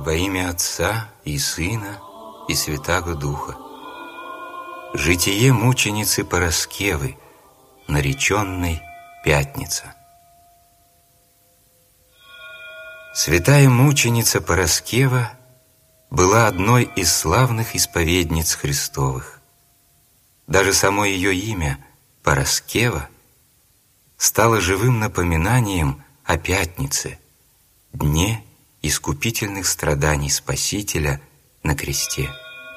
Во имя Отца и Сына и Святаго Духа. Житие мученицы Параскевы, нареченной Пятница. Святая мученица Параскева была одной из славных исповедниц Христовых. Даже само ее имя, Параскева, стало живым напоминанием о Пятнице, дне искупительных страданий Спасителя на кресте.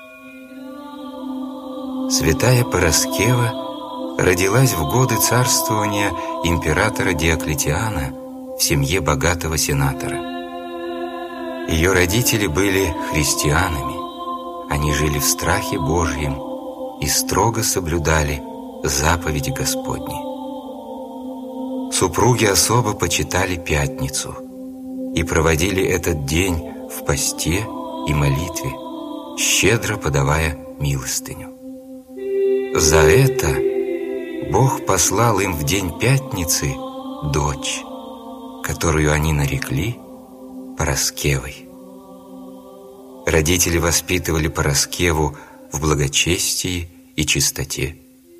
Святая Параскева родилась в годы царствования императора Диоклетиана в семье богатого сенатора. Ее родители были христианами, они жили в страхе Божьем и строго соблюдали заповеди Господни. Супруги особо почитали Пятницу и проводили этот день в посте и молитве, щедро подавая милостыню. За это Бог послал им в день Пятницы дочь, которую они нарекли Параскевой. Родители воспитывали Параскеву в благочестии и чистоте.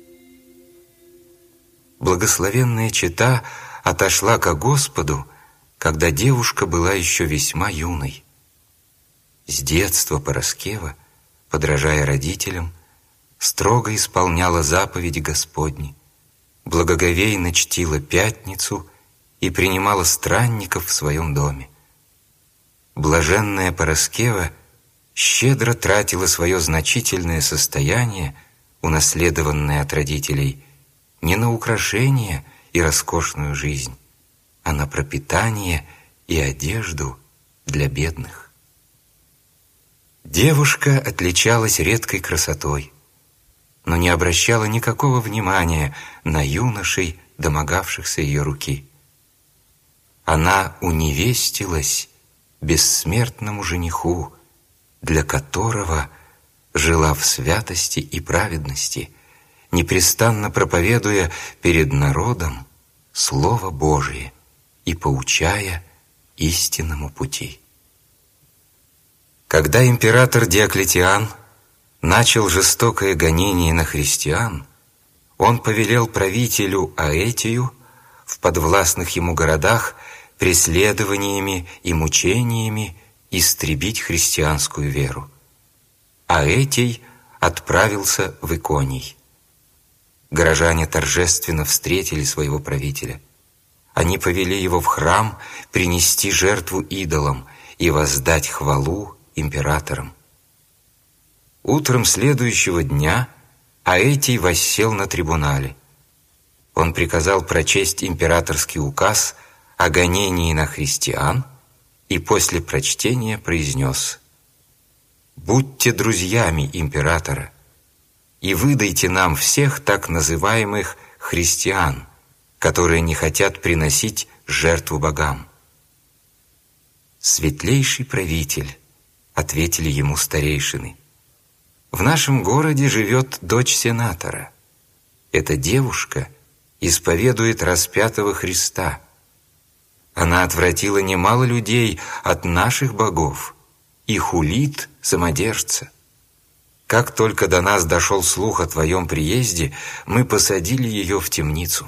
Благословенная чета отошла ко Господу, когда девушка была еще весьма юной. С детства Параскева, подражая родителям, строго исполняла заповеди Господни, благоговейно чтила Пятницу и принимала странников в своем доме. Блаженная Параскева щедро тратила свое значительное состояние, унаследованное от родителей, не на украшения и роскошную жизнь, а на пропитание и одежду для бедных. Девушка отличалась редкой красотой, но не обращала никакого внимания на юношей, домогавшихся ее руки. Она уневестилась бессмертному жениху, для которого жила в святости и праведности, непрестанно проповедуя перед народом Слово Божие и поучая истинному пути. Когда император Диоклетиан начал жестокое гонение на христиан, он повелел правителю Аэтию в подвластных ему городах преследованиями и мучениями истребить христианскую веру. Аэтий отправился в Иконий. Горожане торжественно встретили своего правителя. Они повели его в храм принести жертву идолам и воздать хвалу императорам. Утром следующего дня Аэтий воссел на трибунале. Он приказал прочесть императорский указ о гонении на христиан и после прочтения произнес: «Будьте друзьями императора и выдайте нам всех так называемых христиан, которые не хотят приносить жертву богам». «Светлейший правитель», — ответили ему старейшины, — «в нашем городе живет дочь сенатора. Эта девушка исповедует распятого Христа. Она отвратила немало людей от наших богов и хулит самодержца. Как только до нас дошел слух о твоем приезде, мы посадили ее в темницу».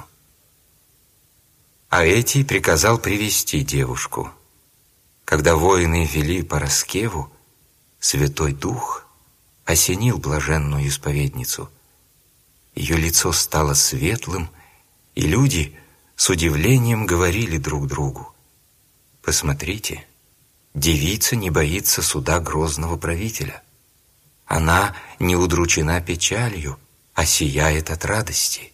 Аэтий приказал привести девушку. Когда воины вели Параскеву, Святой Дух осенил блаженную исповедницу. Ее лицо стало светлым, и люди с удивлением говорили друг другу: «Посмотрите, девица не боится суда грозного правителя. Она не удручена печалью, а сияет от радости».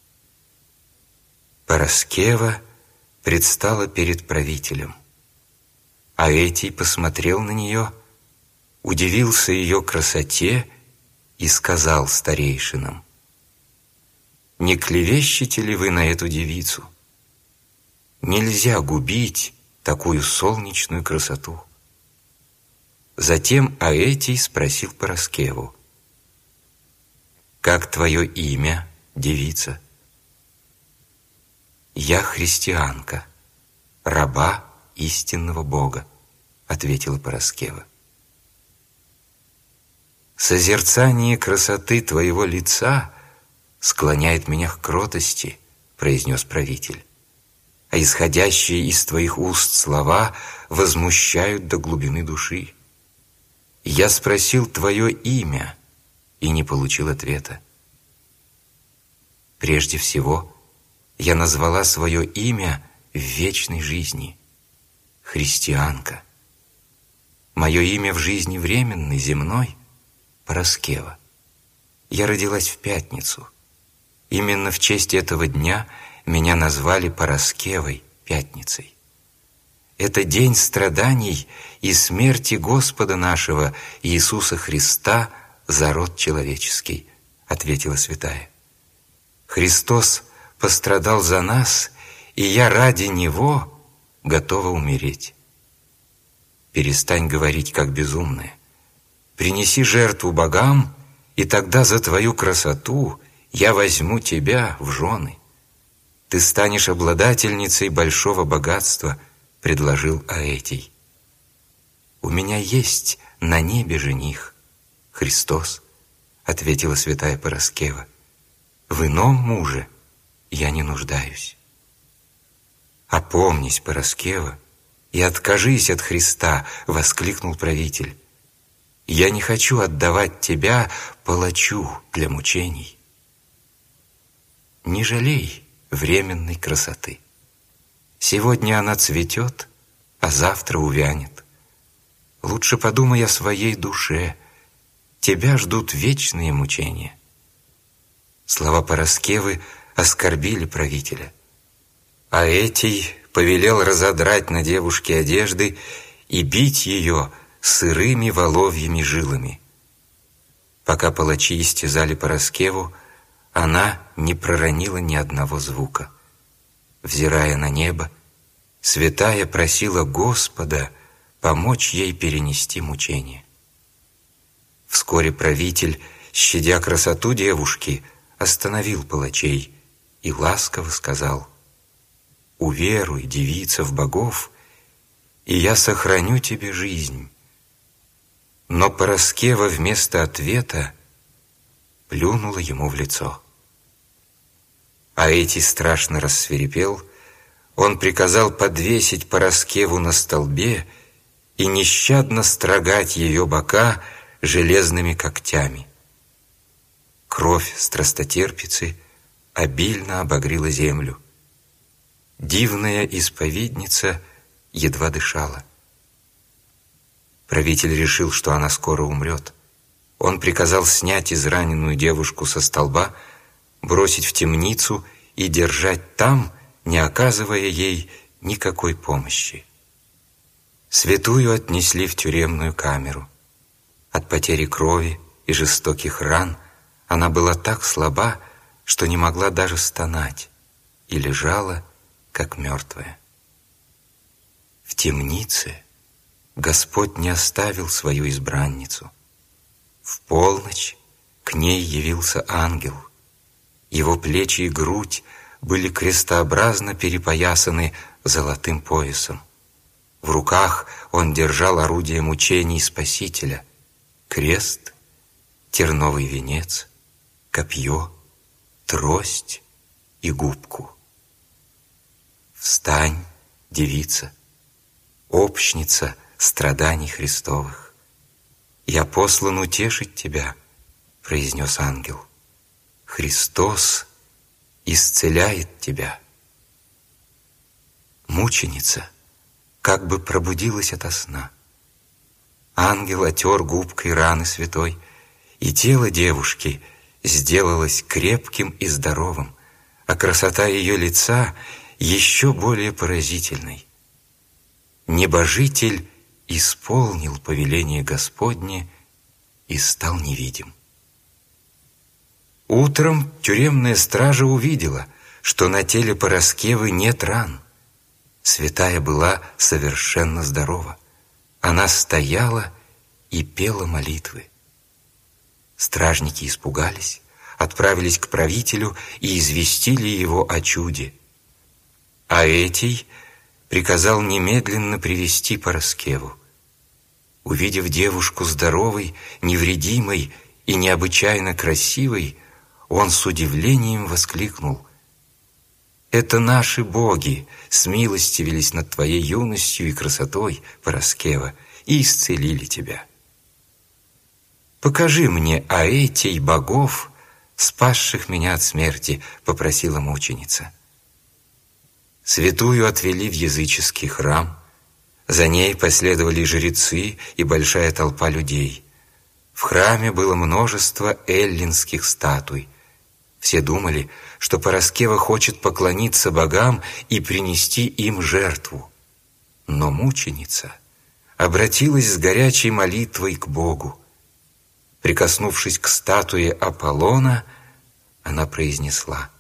Параскева предстала перед правителем. Аэтий посмотрел на нее, удивился ее красоте и сказал старейшинам: «Не клевещете ли вы на эту девицу? Нельзя губить такую солнечную красоту». Затем Аэтий спросил Параскеву: «Как твое имя, девица?» «Я христианка, раба истинного Бога», ответила Параскева. «Созерцание красоты твоего лица склоняет меня к кротости», произнес правитель, «а исходящие из твоих уст слова возмущают до глубины души. Я спросил твое имя и не получил ответа. Прежде всего, я назвала свое имя в вечной жизни — христианка. Мое имя в жизни временной, земной — Параскева. Я родилась в пятницу. Именно в честь этого дня меня назвали Параскевой, Пятницей. Это день страданий и смерти Господа нашего Иисуса Христа за род человеческий, ответила святая. Христос пострадал за нас, и я ради Него готова умереть. Перестань говорить, как безумная. Принеси жертву богам, и тогда за твою красоту я возьму тебя в жены. Ты станешь обладательницей большого богатства, предложил Аэтий. У меня есть на небе жених, Христос, ответила святая Параскева. В ином муже я не нуждаюсь. Опомнись, Параскева, и откажись от Христа, воскликнул правитель. Я не хочу отдавать тебя палачу для мучений. Не жалей временной красоты. Сегодня она цветет, а завтра увянет. Лучше подумай о своей душе. Тебя ждут вечные мучения. Слова Параскевы оскорбили правителя. Аэтий повелел разодрать на девушке одежды и бить ее сырыми воловьими жилами. Пока палачи истязали Параскеву, она не проронила ни одного звука. Взирая на небо, святая просила Господа помочь ей перенести мучения. Вскоре правитель, щадя красоту девушки, остановил палачей и ласково сказал: «Уверуй, девица, в богов, и я сохраню тебе жизнь». Но Параскева вместо ответа плюнула ему в лицо. Аэтий страшно рассвирепел. Он приказал подвесить Параскеву на столбе и нещадно строгать ее бока железными когтями. Кровь страстотерпицы обильно обогрела землю. Дивная исповедница едва дышала. Правитель решил, что она скоро умрет. Он приказал снять израненную девушку со столба, бросить в темницу и держать там, не оказывая ей никакой помощи. Святую отнесли в тюремную камеру. От потери крови и жестоких ран она была так слаба, что не могла даже стонать, и лежала, как мертвая. В темнице Господь не оставил свою избранницу. В полночь к ней явился ангел. Его плечи и грудь были крестообразно перепоясаны золотым поясом. В руках он держал орудие мучений Спасителя: крест, терновый венец, копье, трость и губку. «Встань, девица, общница страданий Христовых. Я послан утешить тебя», — произнес ангел. «Христос исцеляет тебя». Мученица как бы пробудилась ото сна. Ангел отер губкой раны святой, и тело девушки сделалось крепким и здоровым, а красота ее лица еще более поразительной. Небожитель исполнил повеление Господне и стал невидим. Утром тюремная стража увидела, что на теле Параскевы нет ран. Святая была совершенно здорова. Она стояла и пела молитвы. Стражники испугались, отправились к правителю и известили его о чуде. Аэтий приказал немедленно привести Параскеву. Увидев девушку здоровой, невредимой и необычайно красивой, он с удивлением воскликнул: «Это наши боги смилостивились над твоей юностью и красотой, Параскева, и исцелили тебя. Покажи мне аэтей богов, спасших меня от смерти», — попросила мученица. Святую отвели в языческий храм. За ней последовали жрецы и большая толпа людей. В храме было множество эллинских статуй. Все думали, что Параскева хочет поклониться богам и принести им жертву. Но мученица обратилась с горячей молитвой к Богу. Прикоснувшись к статуе Аполлона, она произнесла: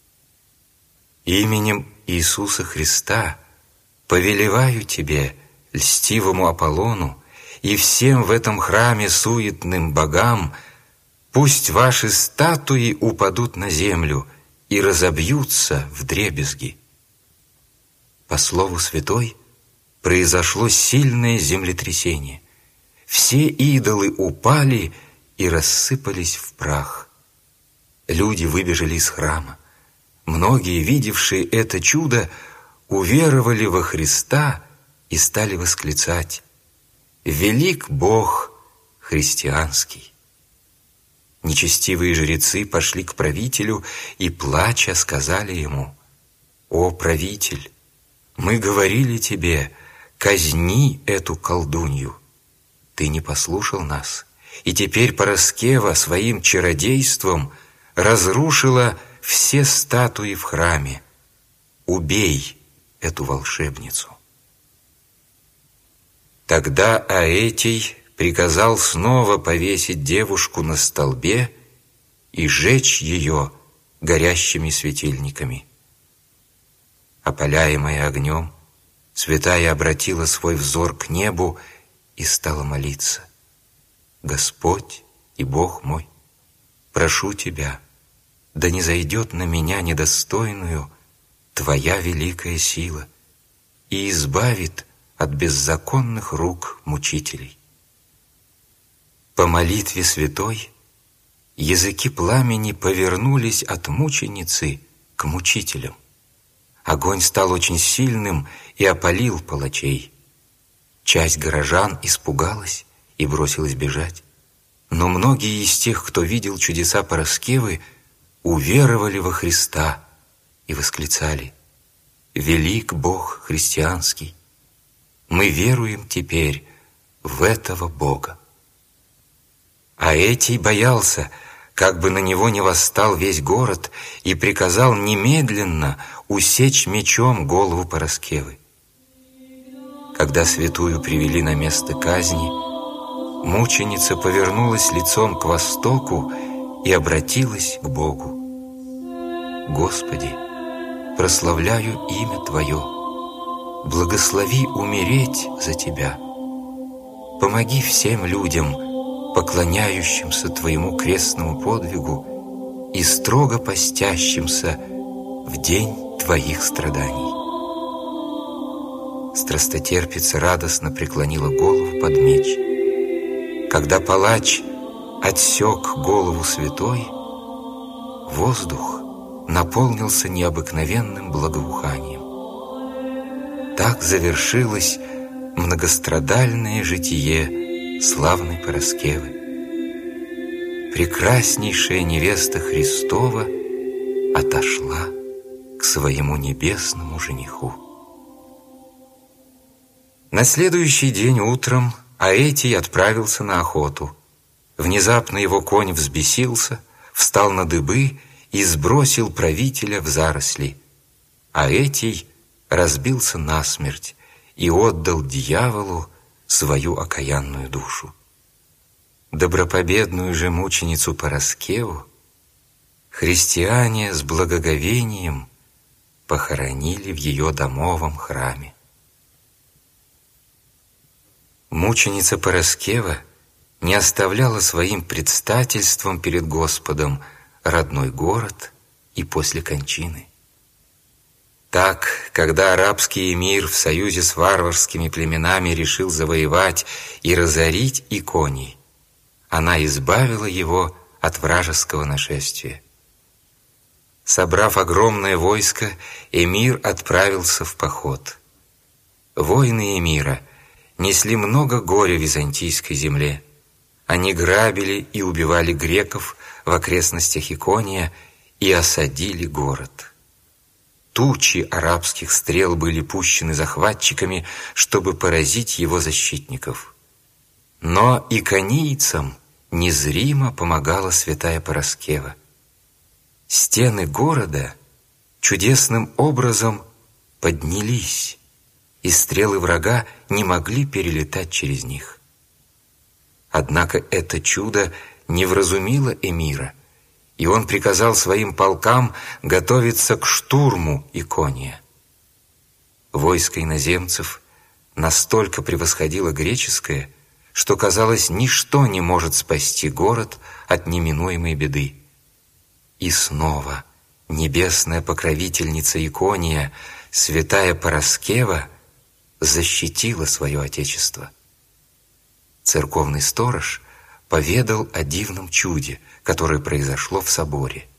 «Именем Иисуса Христа повелеваю тебе, льстивому Аполлону, и всем в этом храме суетным богам, пусть ваши статуи упадут на землю и разобьются вдребезги». По слову святой произошло сильное землетрясение. Все идолы упали и рассыпались в прах. Люди выбежали из храма. Многие, видевшие это чудо, уверовали во Христа и стали восклицать: «Велик Бог христианский». Нечестивые жрецы пошли к правителю и, плача, сказали ему: «О, правитель, мы говорили тебе, казни эту колдунью. Ты не послушал нас, и теперь Параскева своим чародейством разрушила все статуи в храме. Убей эту волшебницу». Тогда Аэтий приказал снова повесить девушку на столбе и сжечь ее горящими светильниками. Опаляемая огнем, святая обратила свой взор к небу и стала молиться: «Господь и Бог мой, прошу Тебя, да не зайдет на меня недостойную Твоя великая сила и избавит от беззаконных рук мучителей». По молитве святой языки пламени повернулись от мученицы к мучителям. Огонь стал очень сильным и опалил палачей. Часть горожан испугалась и бросилась бежать. Но многие из тех, кто видел чудеса Параскевы, уверовали во Христа и восклицали: «Велик Бог христианский! Мы веруем теперь в этого Бога». Аэтий боялся, как бы на него не восстал весь город, и приказал немедленно усечь мечом голову Параскевы. Когда святую привели на место казни, мученица повернулась лицом к востоку и обратилась к Богу: «Господи, прославляю имя Твое, благослови умереть за Тебя. Помоги всем людям, поклоняющимся Твоему крестному подвигу и строго постящимся в день Твоих страданий». Страстотерпица радостно преклонила голову под меч. Когда палач отсек голову святой, воздух наполнился необыкновенным благоуханием. Так завершилось многострадальное житие славной Параскевы. Прекраснейшая невеста Христова отошла к своему небесному жениху. На следующий день утром Аэтий отправился на охоту. Внезапно его конь взбесился, встал на дыбы и сбросил правителя в заросли. Аэтий разбился насмерть и отдал дьяволу свою окаянную душу. Добропобедную же мученицу Параскеву христиане с благоговением похоронили в ее домовом храме. Мученица Параскева не оставляла своим предстательством перед Господом родной город и после кончины. Так, когда арабский эмир в союзе с варварскими племенами решил завоевать и разорить Иконий, она избавила его от вражеского нашествия. Собрав огромное войско, эмир отправился в поход. Воины эмира несли много горя византийской земле. Они грабили и убивали греков в окрестностях Икония и осадили город. Тучи арабских стрел были пущены захватчиками, чтобы поразить его защитников. Но иконийцам незримо помогала святая Параскева. Стены города чудесным образом поднялись, и стрелы врага не могли перелетать через них. Однако это чудо не вразумило эмира, и он приказал своим полкам готовиться к штурму Икония. Войско иноземцев настолько превосходило греческое, что, казалось, ничто не может спасти город от неминуемой беды. И снова небесная покровительница Икония, святая Параскева, защитила свое отечество. Церковный сторож поведал о дивном чуде, которое произошло в соборе.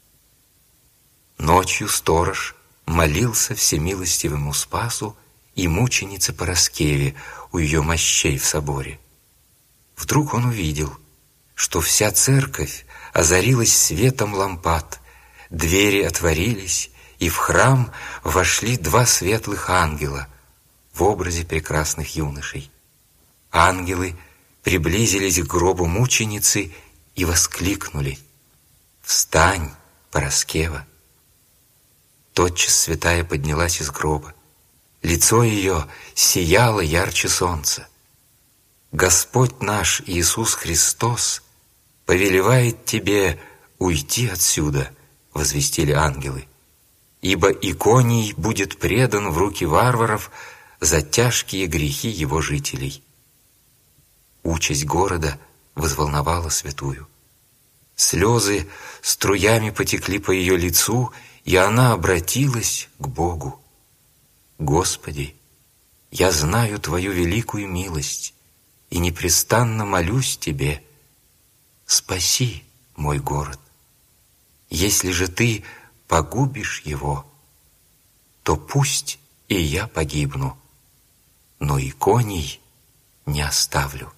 Ночью сторож молился всемилостивому Спасу и мученице Параскеве у ее мощей в соборе. Вдруг он увидел, что вся церковь озарилась светом лампад, двери отворились, и в храм вошли два светлых ангела в образе прекрасных юношей. Ангелы приблизились к гробу мученицы и воскликнули: «Встань, Параскева!» Тотчас святая поднялась из гроба. Лицо ее сияло ярче солнца. «Господь наш Иисус Христос повелевает тебе уйти отсюда», — возвестили ангелы, «ибо Иконий будет предан в руки варваров за тяжкие грехи его жителей». Участь города взволновала святую. Слезы струями потекли по ее лицу, и она обратилась к Богу. «Господи, я знаю Твою великую милость и непрестанно молюсь Тебе, спаси мой город. Если же Ты погубишь его, то пусть и я погибну, но Иконий не оставлю».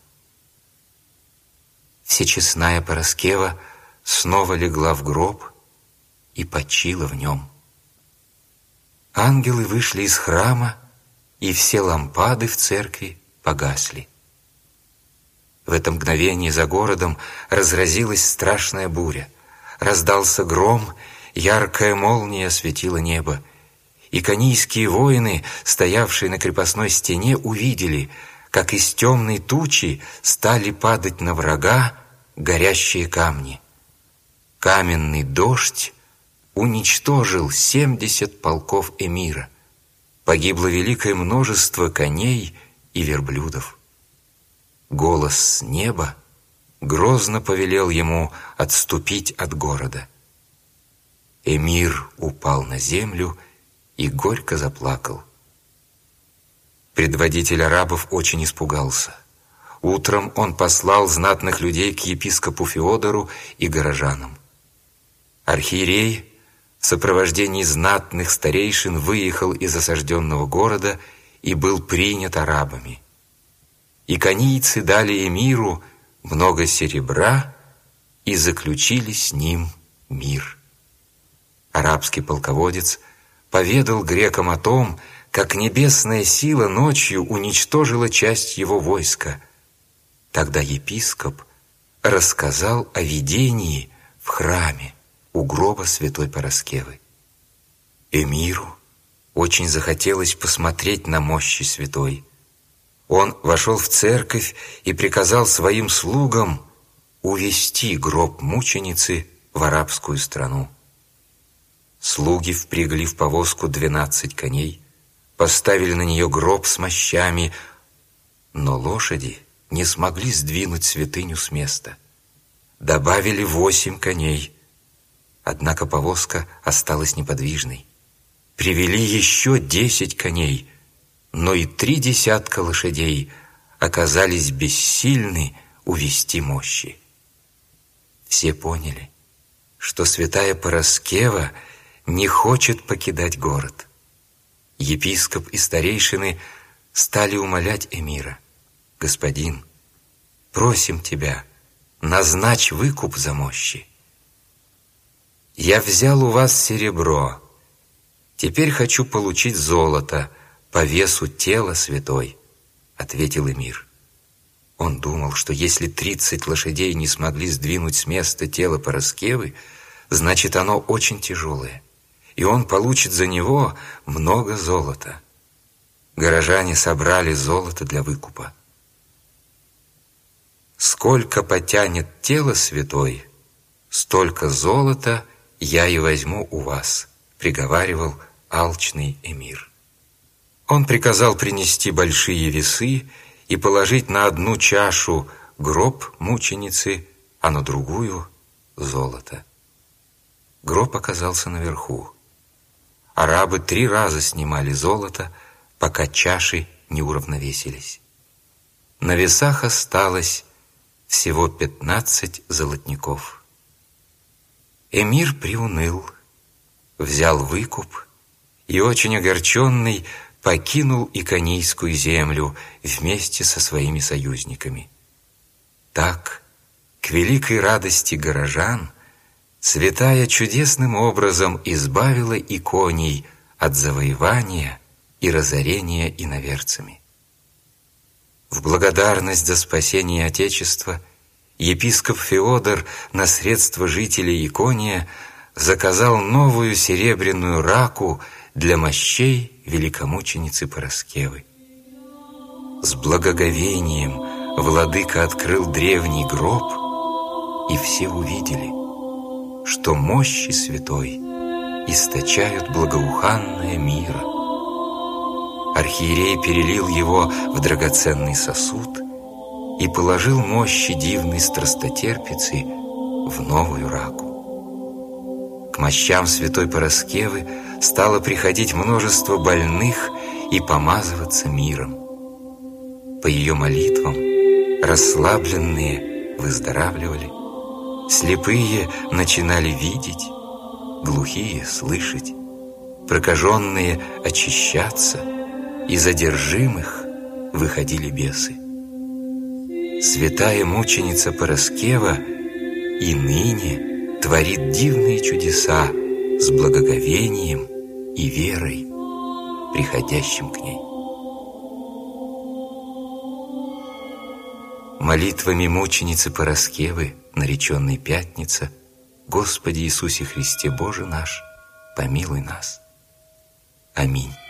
Всечестная Параскева снова легла в гроб и почила в нем. Ангелы вышли из храма, и все лампады в церкви погасли. В это мгновение за городом разразилась страшная буря. Раздался гром, яркая молния осветила небо. Иконийские воины, стоявшие на крепостной стене, увидели, как из темной тучи стали падать на врага горящие камни. Каменный дождь уничтожил 70 полков эмира. Погибло великое множество коней и верблюдов. Голос с неба грозно повелел ему отступить от города. Эмир упал на землю и горько заплакал. Предводитель арабов очень испугался. Утром он послал знатных людей к епископу Феодору и горожанам. Архиерей в сопровождении знатных старейшин выехал из осажденного города и был принят арабами. Иконийцы дали эмиру много серебра и заключили с ним мир. Арабский полководец поведал грекам о том, как небесная сила ночью уничтожила часть его войска. Тогда епископ рассказал о видении в храме у гроба святой Параскевы. Эмиру очень захотелось посмотреть на мощи святой. Он вошел в церковь и приказал своим слугам увести гроб мученицы в арабскую страну. Слуги впрягли в повозку 12 коней, поставили на нее гроб с мощами, но лошади не смогли сдвинуть святыню с места. Добавили 8 коней, однако повозка осталась неподвижной. привели еще 10 коней, но и 3 десятка лошадей оказались бессильны увести мощи. Все поняли, что святая Параскева не хочет покидать город. Епископ и старейшины стали умолять эмира: «Господин, просим тебя, назначь выкуп за мощи. Я взял у вас серебро, теперь хочу получить золото по весу тела святой», — ответил эмир. Он думал, что если 30 лошадей не смогли сдвинуть с места тело Параскевы, значит, оно очень тяжелое, и он получит за него много золота. Горожане собрали золото для выкупа. «Сколько потянет тело святой, столько золота я и возьму у вас», — приговаривал алчный эмир. Он приказал принести большие весы и положить на одну чашу гроб мученицы, а на другую — золото. Гроб оказался наверху. Арабы 3 раза снимали золото, пока чаши не уравновесились. На весах осталось всего 15 золотников. Эмир приуныл, взял выкуп и, очень огорченный, покинул Иконийскую землю вместе со своими союзниками. Так, к великой радости горожан, святая чудесным образом избавила Иконий от завоевания и разорения иноверцами. В благодарность за спасение Отечества епископ Феодор на средства жителей Икония заказал новую серебряную раку для мощей великомученицы Параскевы. С благоговением владыка открыл древний гроб, и все увидели, что мощи святой источают благоуханное миро. Архиерей перелил его в драгоценный сосуд и положил мощи дивной страстотерпицы в новую раку. К мощам святой Параскевы стало приходить множество больных и помазываться миром. По ее молитвам расслабленные выздоравливали, слепые начинали видеть, глухие слышать, прокаженные очищаться, из одержимых выходили бесы. Святая мученица Параскева и ныне творит дивные чудеса с благоговением и верой, приходящим к ней. Молитвами мученицы Параскевы, нареченной Пятница, Господи Иисусе Христе Боже наш, помилуй нас. Аминь.